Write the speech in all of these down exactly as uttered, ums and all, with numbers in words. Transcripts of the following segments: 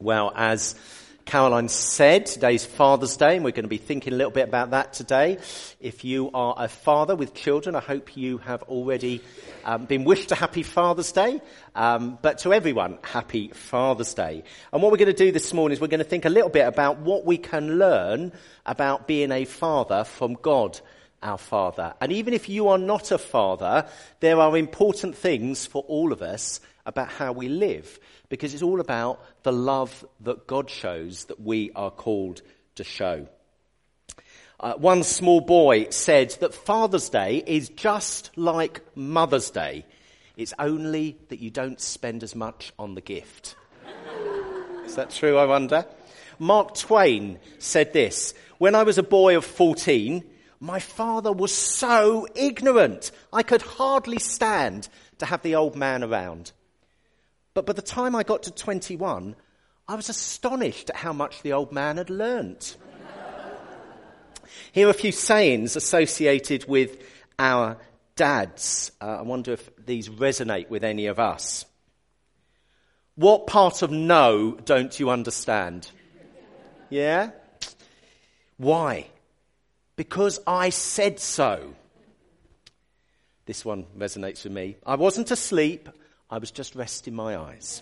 Well, as Caroline said, today's Father's Day, and we're going to be thinking a little bit about that today. If you are a father with children, I hope you have already um, been wished a happy Father's Day. Um, but to everyone, happy Father's Day. And what we're going to do this morning is we're going to think a little bit about what we can learn about being a father from God, our Father. And even if you are not a father, there are important things for all of us about how we live, because it's all about the love that God shows that we are called to show. Uh, one small boy said that Father's Day is just like Mother's Day. It's only that you don't spend as much on the gift. Is that true, I wonder? Mark Twain said this: "When I was a boy of fourteen, my father was so ignorant, I could hardly stand to have the old man around. But by the time I got to twenty-one, I was astonished at how much the old man had learnt." Here are a few sayings associated with our dads. Uh, I wonder if these resonate with any of us. What part of no don't you understand? Yeah? Why? Because I said so. This one resonates with me. I wasn't asleep. I was just resting my eyes.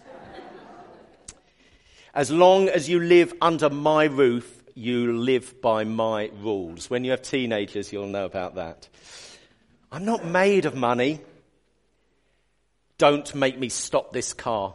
As long as you live under my roof, you live by my rules. When you have teenagers, you'll know about that. I'm not made of money. Don't make me stop this car.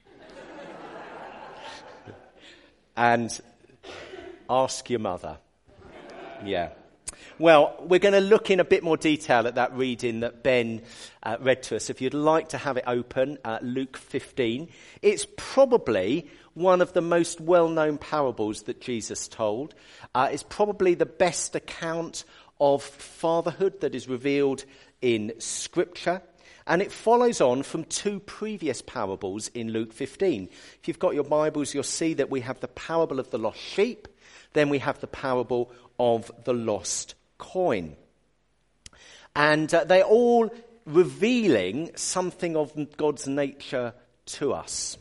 And ask your mother. Yeah. Well, we're going to look in a bit more detail at that reading that Ben uh, read to us. If you'd like to have it open, uh, Luke fifteen. It's probably one of the most well-known parables that Jesus told. Uh, it's probably the best account of fatherhood that is revealed in Scripture. And it follows on from two previous parables in Luke fifteen. If you've got your Bibles, you'll see that we have the parable of the lost sheep. Then we have the parable of the lost coin. And uh, they're all revealing something of God's nature to us.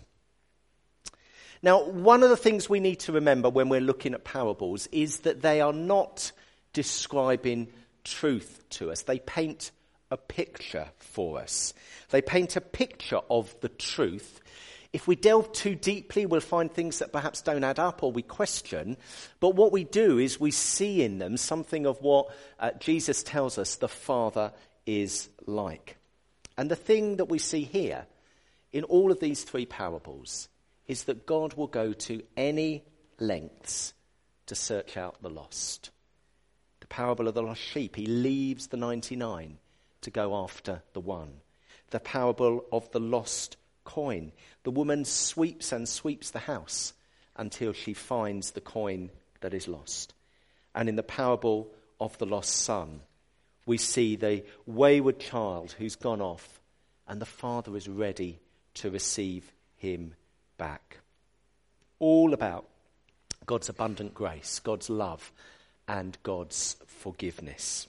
Now, one of the things we need to remember when we're looking at parables is that they are not describing truth to us. They paint a picture for us. They paint a picture of the truth. If we delve too deeply, we'll find things that perhaps don't add up or we question. But what we do is we see in them something of what uh, Jesus tells us the Father is like. And the thing that we see here in all of these three parables is that God will go to any lengths to search out the lost. The parable of the lost sheep, he leaves the ninety-nine to go after the one. The parable of the lost coin. The woman sweeps and sweeps the house until she finds the coin that is lost. And in the parable of the lost son, we see the wayward child who's gone off, and the father is ready to receive him back. All about God's abundant grace, God's love, and God's forgiveness.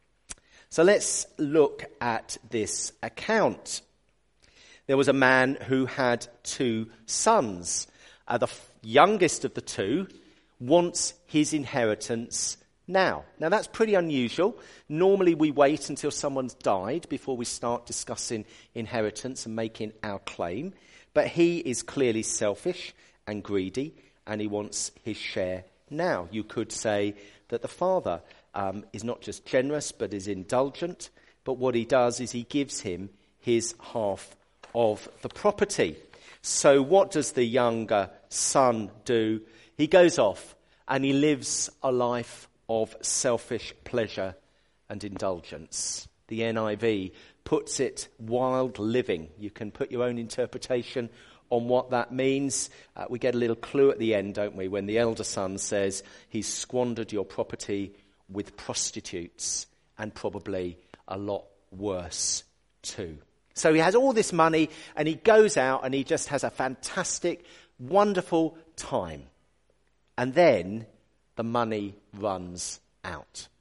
So let's look at this account. There was a man who had two sons. Uh, the f- youngest of the two wants his inheritance now. Now, that's pretty unusual. Normally, we wait until someone's died before we start discussing inheritance and making our claim. But he is clearly selfish and greedy, and he wants his share now. You could say that the father um, is not just generous, but is indulgent. But what he does is he gives him his half of the property. So what does the younger son do? He goes off and he lives a life of selfish pleasure and indulgence. The N I V puts it wild living. You can put your own interpretation on what that means. Uh, we get a little clue at the end, don't we, when the elder son says he's squandered your property with prostitutes, and probably a lot worse too. So he has all this money and he goes out and he just has a fantastic, wonderful time. And then the money runs out.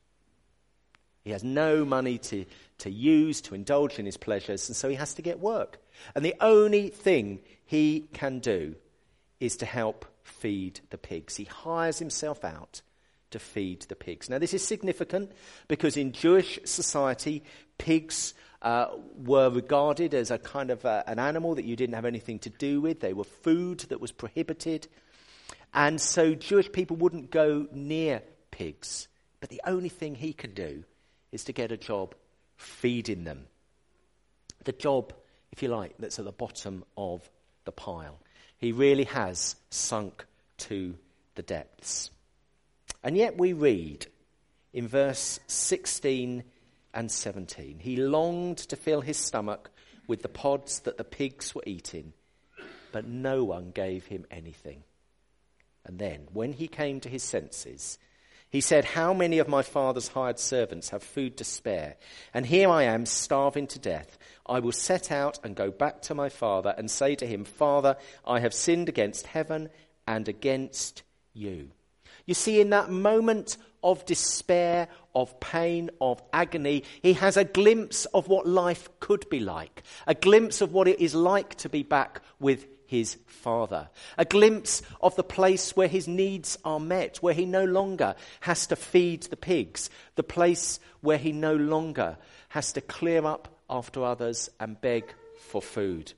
He has no money to, to use, to indulge in his pleasures, and so he has to get work. And the only thing he can do is to help feed the pigs. He hires himself out to feed the pigs. Now, this is significant because in Jewish society, pigs uh, were regarded as a kind of uh, an animal that you didn't have anything to do with. They were food that was prohibited. And so Jewish people wouldn't go near pigs. But the only thing he can do is to get a job feeding them. The job, if you like, that's at the bottom of the pile. He really has sunk to the depths. And yet we read in verse sixteen and seventeen, he longed to fill his stomach with the pods that the pigs were eating, but no one gave him anything. And then, when he came to his senses, he said, how many of my father's hired servants have food to spare? And here I am, starving to death. I will set out and go back to my father and say to him, Father, I have sinned against heaven and against you. You see, in that moment of despair, of pain, of agony, he has a glimpse of what life could be like, a glimpse of what it is like to be back with his father, a glimpse of the place where his needs are met, where he no longer has to feed the pigs, the place where he no longer has to clear up after others and beg for food.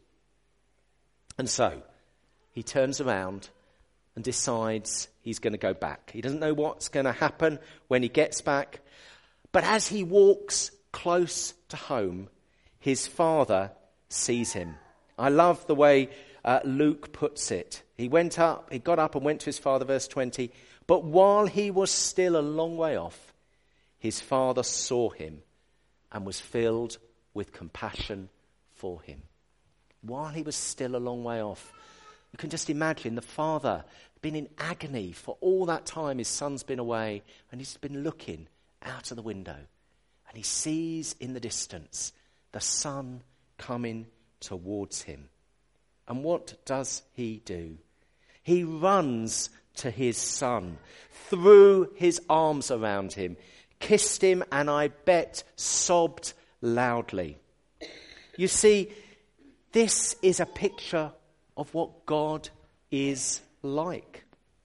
And so he turns around and decides he's going to go back. He doesn't know what's going to happen when he gets back. But as he walks close to home, his father sees him. I love the way uh, Luke puts it. He went up, he got up and went to his father, verse twenty. But while he was still a long way off, his father saw him and was filled with compassion for him. While he was still a long way off, you can just imagine the father been in agony for all that time his son's been away, and he's been looking out of the window, and he sees in the distance the son coming towards him. And what does he do? He runs to his son, threw his arms around him, kissed him, and I bet sobbed loudly. You see, this is a picture of what God is like.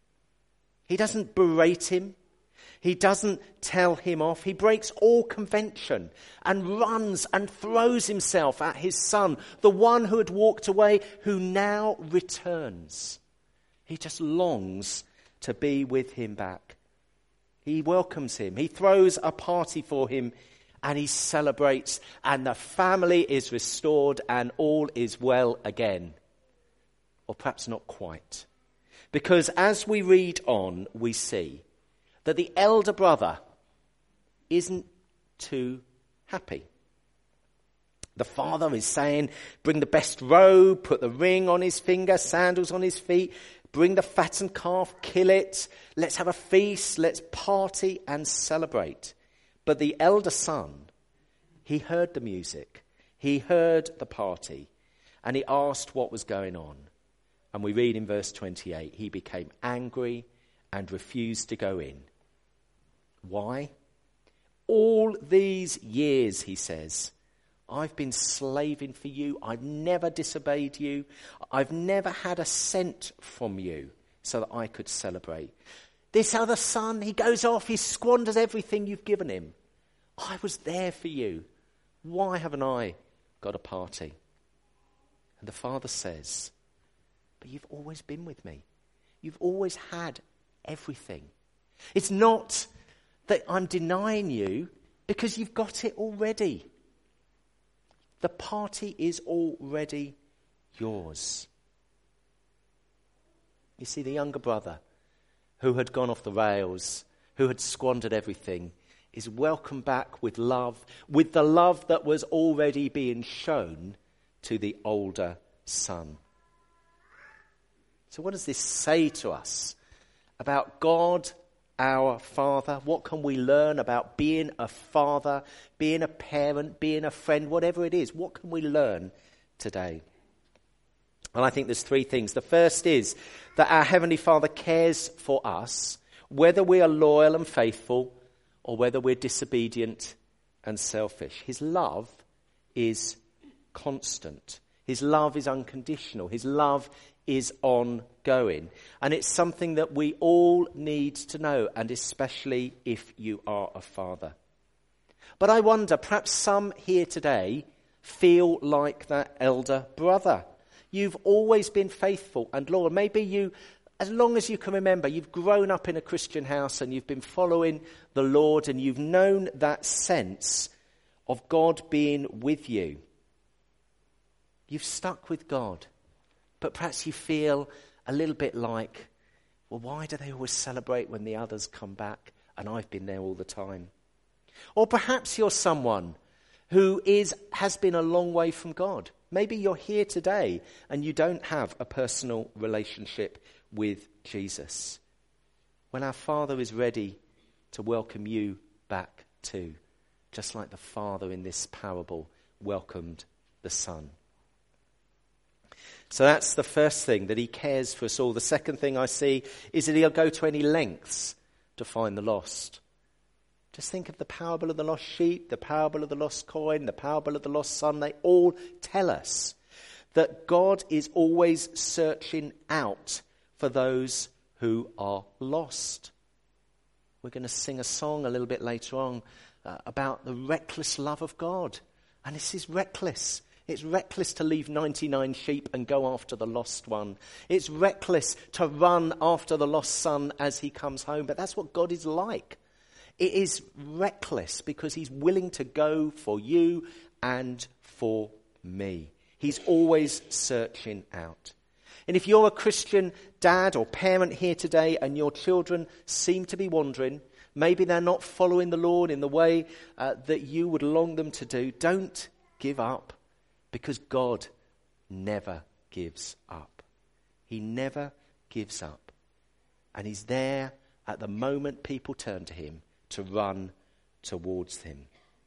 He doesn't berate him. He doesn't tell him off. He breaks all convention and runs and throws himself at his son, the one who had walked away, who now returns. He just longs to be with him back. He welcomes him. He throws a party for him and he celebrates, and the family is restored and all is well again. Or perhaps not quite. Because as we read on, we see that the elder brother isn't too happy. The father is saying, bring the best robe, put the ring on his finger, sandals on his feet, bring the fattened calf, kill it, let's have a feast, let's party and celebrate. But the elder son, he heard the music, he heard the party, and he asked what was going on. And we read in verse twenty-eight, he became angry and refused to go in. Why? All these years, he says, I've been slaving for you. I've never disobeyed you. I've never had a cent from you so that I could celebrate. This other son, he goes off, he squanders everything you've given him. I was there for you. Why haven't I got a party? And the father says, but you've always been with me. You've always had everything. It's not that I'm denying you because you've got it already. The party is already yours. You see, the younger brother who had gone off the rails, who had squandered everything, is welcomed back with love, with the love that was already being shown to the older son. So what does this say to us about God, our Father? What can we learn about being a father, being a parent, being a friend, whatever it is? What can we learn today? And I think there's three things. The first is that our Heavenly Father cares for us, whether we are loyal and faithful or whether we're disobedient and selfish. His love is constant. His love is unconditional. His love is ongoing. And it's something that we all need to know, and especially if you are a father. But I wonder, perhaps some here today feel like that elder brother. You've always been faithful and loyal. Maybe you, as long as you can remember, you've grown up in a Christian house and you've been following the Lord, and you've known that sense of God being with you. You've stuck with God, but perhaps you feel a little bit like, well, why do they always celebrate when the others come back and I've been there all the time? Or perhaps you're someone who is has been a long way from God. Maybe you're here today and you don't have a personal relationship with Jesus. Well, our Father is ready to welcome you back too, just like the Father in this parable welcomed the Son. So that's the first thing, that he cares for us all. The second thing I see is that he'll go to any lengths to find the lost. Just think of the parable of the lost sheep, the parable of the lost coin, the parable of the lost son. They all tell us that God is always searching out for those who are lost. We're going to sing a song a little bit later on uh, about the reckless love of God. And this is reckless. It's reckless to leave ninety-nine sheep and go after the lost one. It's reckless to run after the lost son as he comes home. But that's what God is like. It is reckless because he's willing to go for you and for me. He's always searching out. And if you're a Christian dad or parent here today and your children seem to be wandering, maybe they're not following the Lord in the way uh, that you would long them to do, don't give up, because God never gives up. He never gives up. And he's there at the moment people turn to him to run towards him.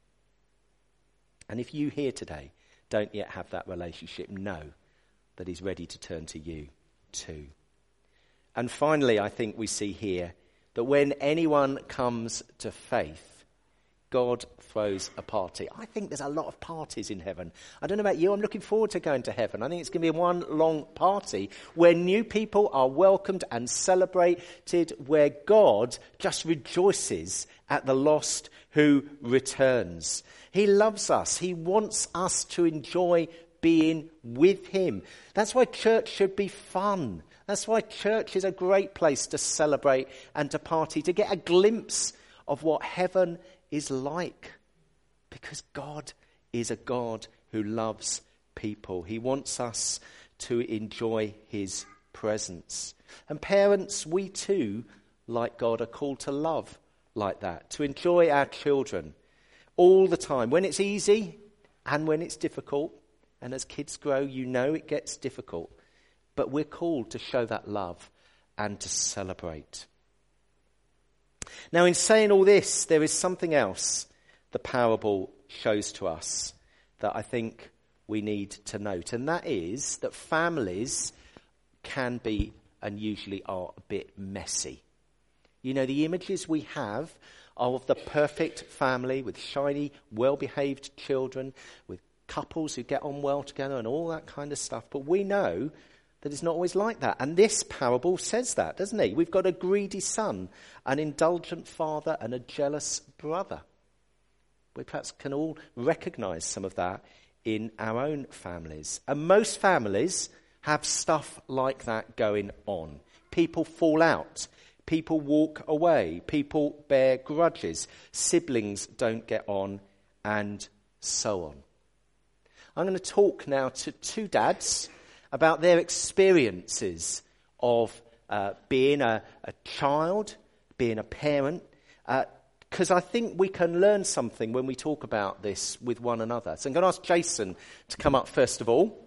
And if you here today don't yet have that relationship, know that he's ready to turn to you too. And finally, I think we see here that when anyone comes to faith, God throws a party. I think there's a lot of parties in heaven. I don't know about you, I'm looking forward to going to heaven. I think it's going to be one long party where new people are welcomed and celebrated, where God just rejoices at the lost who returns. He loves us. He wants us to enjoy being with him. That's why church should be fun. That's why church is a great place to celebrate and to party, to get a glimpse of what heaven is like, because God is a God who loves people. He wants us to enjoy his presence. And parents, we too, like God, are called to love like that, to enjoy our children all the time, when it's easy and when it's difficult. And as kids grow, you know it gets difficult, but we're called to show that love and to celebrate. Now, in saying all this, there is something else the parable shows to us that I think we need to note, and that is that families can be, and usually are, a bit messy. You know, the images we have are of the perfect family with shiny, well-behaved children, with couples who get on well together and all that kind of stuff. But we know that it's not always like that. And this parable says that, doesn't it? We've got a greedy son, an indulgent father, and a jealous brother. We perhaps can all recognise some of that in our own families. And most families have stuff like that going on. People fall out. People walk away. People bear grudges. Siblings don't get on, and so on. I'm going to talk now to two dads about their experiences of uh, being a, a child, being a parent, because uh, I think we can learn something when we talk about this with one another. So I'm going to ask Jason to come up first of all.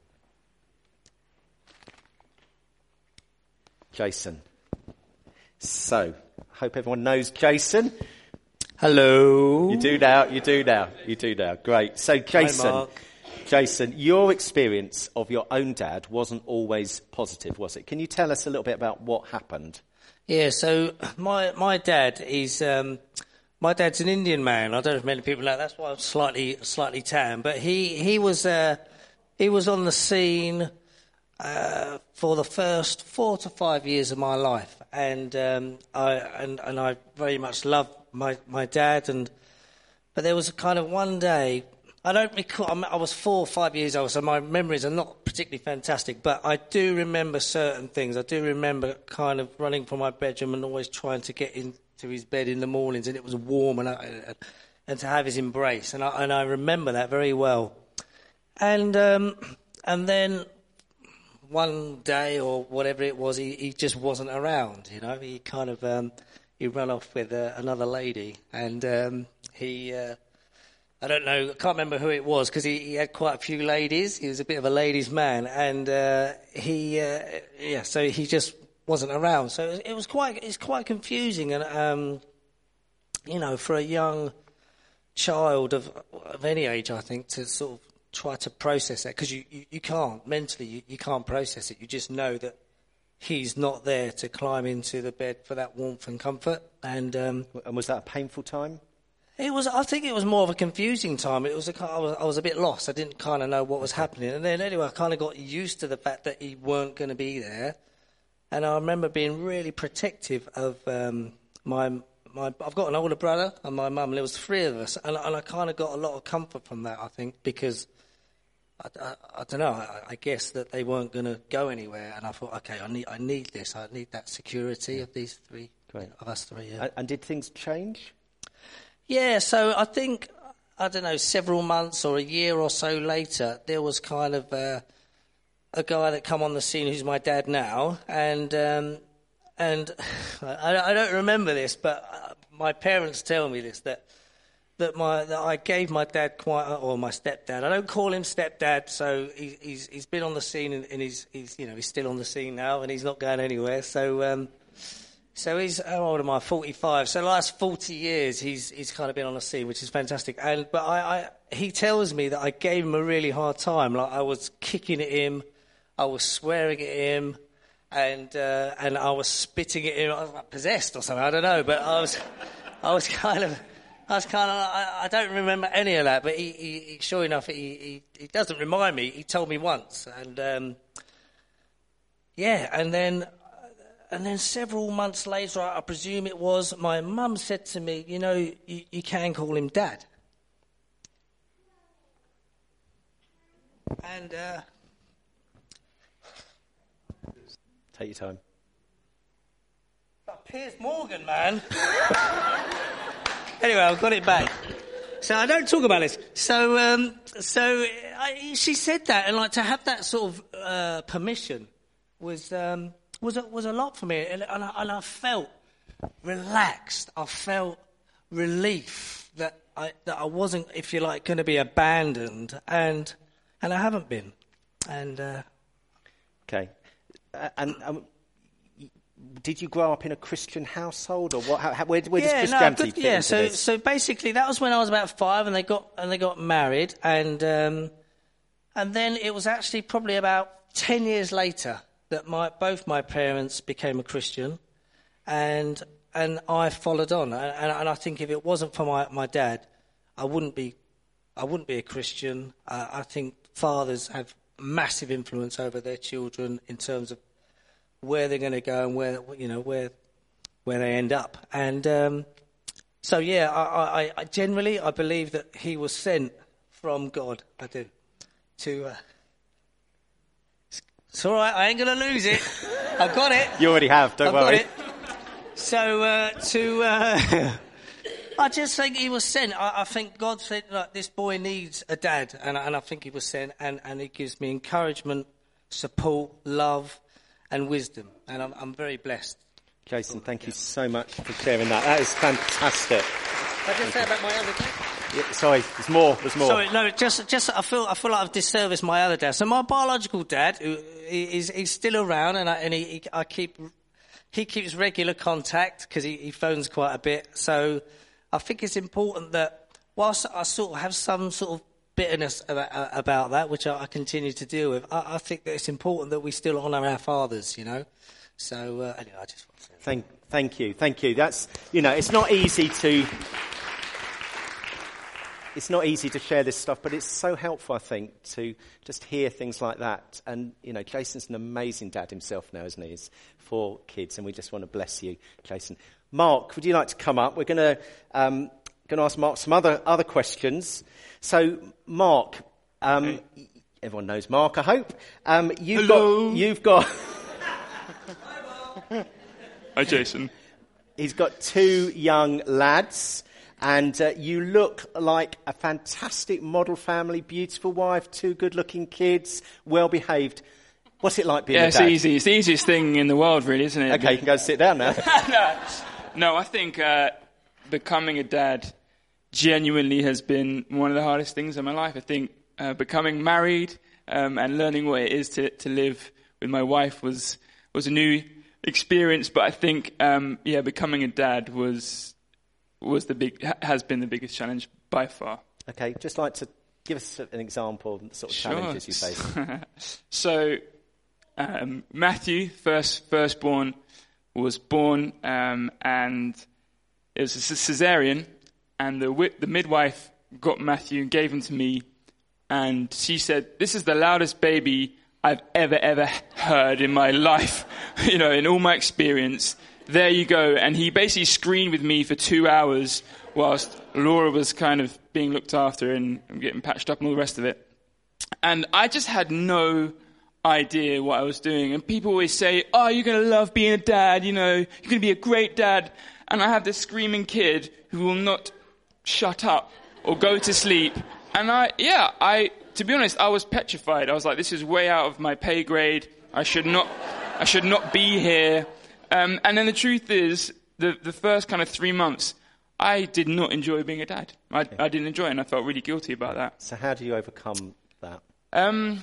Jason. So, I hope everyone knows Jason. Hello. You do now, you do now, you do now. Great. So, Jason. Hi, Mark. Jason, your experience of your own dad wasn't always positive, was it? Can you tell us a little bit about what happened? Yeah, so my my dad is um, my dad's an Indian man. I don't know if many people know. That's why I'm slightly slightly tan. But he he was uh, he was on the scene uh, for the first four to five years of my life, and um, I and, and I very much loved my, my dad. And but there was a kind of one day, I don't recall. I was four or five years old, so my memories are not particularly fantastic. But I do remember certain things. I do remember kind of running from my bedroom and always trying to get into his bed in the mornings, and it was warm, and I, and to have his embrace, and I and I remember that very well. And um, and then one day or whatever it was, he, he just wasn't around. You know, he kind of um, he ran off with uh, another lady, and um, he uh, I don't know, I can't remember who it was because he, he had quite a few ladies. He was a bit of a ladies' man, and uh, he uh, yeah, so he just wasn't around. So it was, it was quite it's quite confusing, and um, you know, for a young child of of any age, I think, to sort of try to process that, because you, you, you can't, mentally, you, you can't process it. You just know that he's not there to climb into the bed for that warmth and comfort. And um, and was that a painful time? It was. I think it was more of a confusing time. It was. A, I was. I was a bit lost. I didn't kind of know what was happening. And then anyway, I kind of got used to the fact that he weren't going to be there. And I remember being really protective of um, my my. I've got an older brother and my mum, and there was three of us, and, and I kind of got a lot of comfort from that. I think because. I, I, I don't know. I, I guess that they weren't going to go anywhere, and I thought, okay, I need, I need this. I need that security of these three, Great. of us three. Yeah. And, and did things change? Yeah. So I think, I don't know, several months or a year or so later, there was kind of uh, a guy that come on the scene who's my dad now, and um, and I, I don't remember this, but my parents tell me this that. That my that I gave my dad quite, or my stepdad. I don't call him stepdad, so he, he's he's been on the scene and, and he's he's you know he's still on the scene now and he's not going anywhere. So um, so he's how old am I? forty-five. So the last forty years he's he's kind of been on the scene, which is fantastic. And but I, I he tells me that I gave him a really hard time. Like I was kicking at him, I was swearing at him, and uh, and I was spitting at him. I was like possessed or something. I don't know, but I was I was kind of. I was kind of, I, I don't remember any of that, but he, he, he sure enough, he, he, he doesn't remind me. He told me once, and um, yeah, and then, and then several months later, I, I presume it was, my mum said to me, you know, you, you can call him Dad. And uh, take your time. Piers Morgan, man. Anyway, I've got it back. So I don't talk about this. So, um, so I, she said that, and like to have that sort of uh, permission was um, was a, was a lot for me, and, and, I, and I felt relaxed. I felt relief that I that I wasn't, if you like, going to be abandoned, and and I haven't been. And uh, okay, uh, and. Um, Did you grow up in a Christian household, or what? How, how, where, where yeah, does Christianity no, good, fit yeah, into so this? so basically that was when I was about five, and they got and they got married, and um, and then it was actually probably about ten years later that my both my parents became a Christian, and and I followed on, and, and I think if it wasn't for my, my dad, I wouldn't be I wouldn't be a Christian. Uh, I think fathers have massive influence over their children in terms of where they're going to go and where you know where where they end up, and um, so yeah, I, I, I generally I believe that he was sent from God. I do. To uh, it's all right. I ain't going to lose it. I've got it. You already have. Don't I've worry. Got it. So uh, to uh, I just think he was sent. I, I think God said, "Look, this boy needs a dad," and, and I think he was sent, and, and he gives me encouragement, support, love. And wisdom, and I'm, I'm very blessed. Jason, thank you so much for sharing that. That is fantastic. Can I just say about my other dad? Yeah, sorry, there's more. There's more. Sorry, no, just, just I feel, I feel like I've disserviced my other dad. So my biological dad, who is, he's still around, and I, and he, he I keep, he keeps regular contact because he, he phones quite a bit. So I think it's important that whilst I sort of have some sort of bitterness about, uh, about that, which I, I continue to deal with, I, I think that it's important that we still honour our fathers, you know. So uh, anyway, I just want to say that. Thank, thank you, thank you. That's, you know, it's not easy to. it's not easy to share this stuff, but it's so helpful, I think, to just hear things like that. And, you know, Jason's an amazing dad himself now, isn't he? He's four kids, and we just want to bless you, Jason. Mark, would you like to come up? We're going to um, going to ask Mark some other, other questions. So, Mark, um, okay. Everyone knows Mark, I hope. Um, you've Hello. got... You've got Hi, Jason. He's got two young lads, and uh, you look like a fantastic model family, beautiful wife, two good-looking kids, well-behaved. What's it like being yeah, a dad? Yeah, it's easy. It's the easiest thing in the world, really, isn't it? Okay, you can go and sit down now. no, no, I think uh, becoming a dad genuinely has been one of the hardest things in my life. I think uh, becoming married um, and learning what it is to, to live with my wife was was a new experience, but I think, um, yeah, becoming a dad was was the big has been the biggest challenge by far. Okay, just like to give us an example of the sort of sure. challenges you face. so, um, Matthew, first firstborn, was born, um, and it was a cesarean, and the the midwife got Matthew and gave him to me, and she said, "This is the loudest baby I've ever, ever heard in my life, you know, in all my experience. There you go." And he basically screamed with me for two hours whilst Laura was kind of being looked after and getting patched up and all the rest of it. And I just had no idea what I was doing. And people always say, "Oh, you're going to love being a dad, you know, you're going to be a great dad." And I have this screaming kid who will not shut up or go to sleep. And I, yeah, I... To be honest, I was petrified. I was like, this is way out of my pay grade. I should not I should not be here. Um, and then the truth is, the, the first kind of three months, I did not enjoy being a dad. I, okay. I didn't enjoy it, and I felt really guilty about that. So how do you overcome that? Um,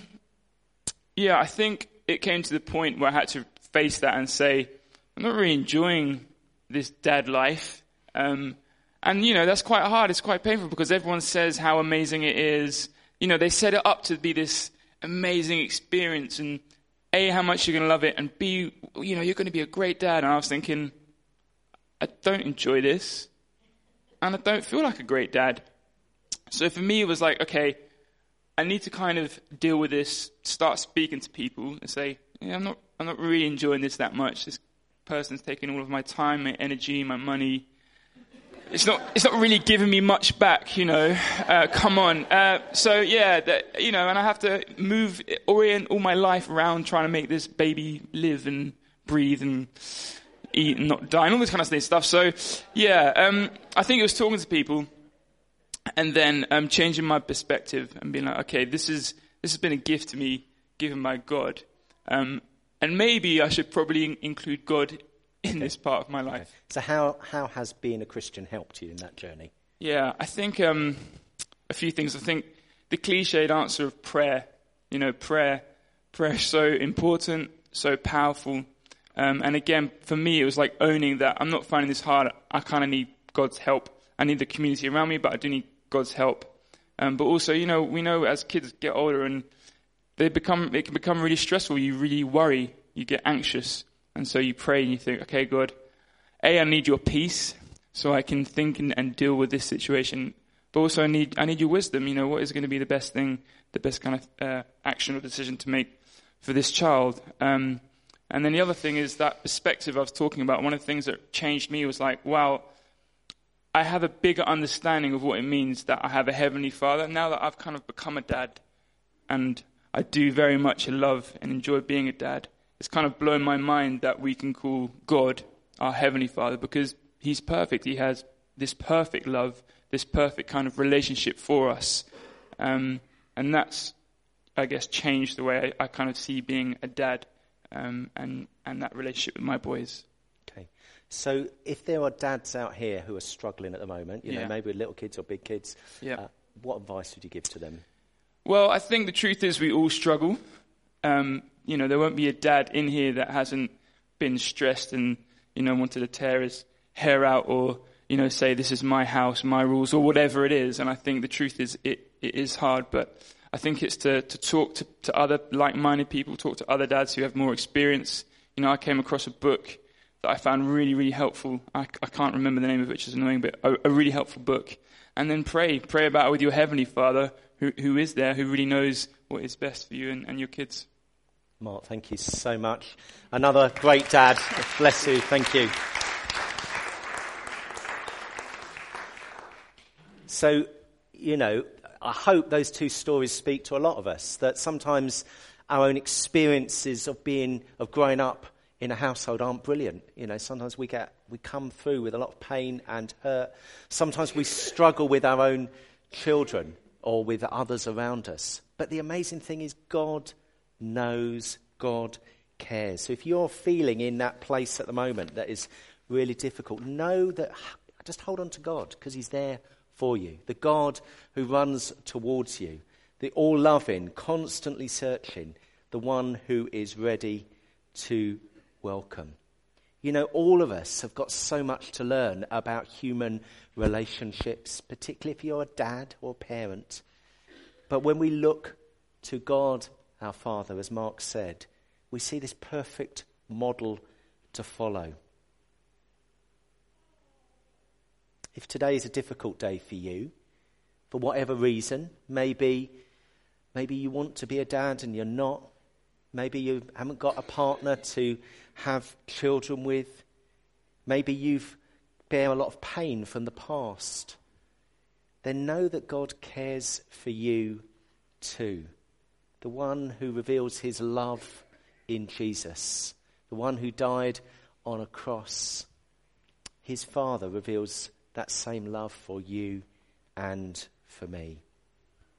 yeah, I think it came to the point where I had to face that and say, I'm not really enjoying this dad life. Um, and, you know, that's quite hard. It's quite painful because everyone says how amazing it is. You know, they set it up to be this amazing experience, and A, how much you're going to love it, and B, you know, you're going to be a great dad. And I was thinking, I don't enjoy this, and I don't feel like a great dad. So for me, it was like, okay, I need to kind of deal with this, start speaking to people and say, yeah, I'm not, I'm not really enjoying this that much. This person's taking all of my time, my energy, my money. It's not. It's not really giving me much back, you know. Uh, come on. Uh, so yeah, that, you know, and I have to move, orient all my life around trying to make this baby live and breathe and eat and not die and all this kind of stuff. So yeah, um, I think it was talking to people and then um, changing my perspective and being like, okay, this is this has been a gift to me given by God, um, and maybe I should probably in- include God in this part of my life. Okay. So how, how has being a Christian helped you in that journey? Yeah, I think um, a few things. I think the cliched answer of prayer, you know, prayer, prayer is so important, so powerful. Um, and again, for me, it was like owning that I'm not finding this hard. I kind of need God's help. I need the community around me, but I do need God's help. Um, but also, you know, we know as kids get older and they become, it can become really stressful. You really worry. You get anxious. And so you pray and you think, okay, God, A, I need your peace so I can think and, and deal with this situation. But also I need I need your wisdom. You know, what is going to be the best thing, the best kind of uh, action or decision to make for this child? Um, and then the other thing is that perspective I was talking about. One of the things that changed me was like, wow, I have a bigger understanding of what it means that I have a heavenly Father now that I've kind of become a dad. And I do very much love and enjoy being a dad. It's kind of blown my mind that we can call God our Heavenly Father because He's perfect. He has this perfect love, this perfect kind of relationship for us. Um, and that's, I guess, changed the way I, I kind of see being a dad um, and, and that relationship with my boys. Okay. So if there are dads out here who are struggling at the moment, you yeah. know, maybe with little kids or big kids, yeah. uh, what advice would you give to them? Well, I think the truth is we all struggle. Um, you know, there won't be a dad in here that hasn't been stressed and, you know, wanted to tear his hair out or, you know, say this is my house, my rules, or whatever it is. And I think the truth is it, it is hard, but I think it's to, to talk to, to other like-minded people, talk to other dads who have more experience. You know, I came across a book that I found really, really helpful. I, I can't remember the name of it, which is annoying, but a, a really helpful book And then pray. Pray about it with your Heavenly Father who, who is there, who really knows what is best for you and, and your kids. Mark, thank you so much. Another great dad. Bless you. Thank you. So, you know, I hope those two stories speak to a lot of us, that sometimes our own experiences of being, of growing up in a household aren't brilliant. You know, sometimes we get, we come through with a lot of pain and hurt. Sometimes we struggle with our own children or with others around us. But the amazing thing is God knows, God cares. So if you're feeling in that place at the moment that is really difficult, know that, just hold on to God, because he's there for you. The God who runs towards you, the all-loving, constantly searching, the one who is ready to welcome. You know, all of us have got so much to learn about human relationships, particularly if you're a dad or parent. But when we look to God, our Father, as Mark said, we see this perfect model to follow. If today is a difficult day for you, for whatever reason, maybe, maybe you want to be a dad and you're not. Maybe you haven't got a partner to have children with. Maybe you've bear a lot of pain from the past. Then know that God cares for you too. The one who reveals his love in Jesus. The one who died on a cross. His Father reveals that same love for you and for me.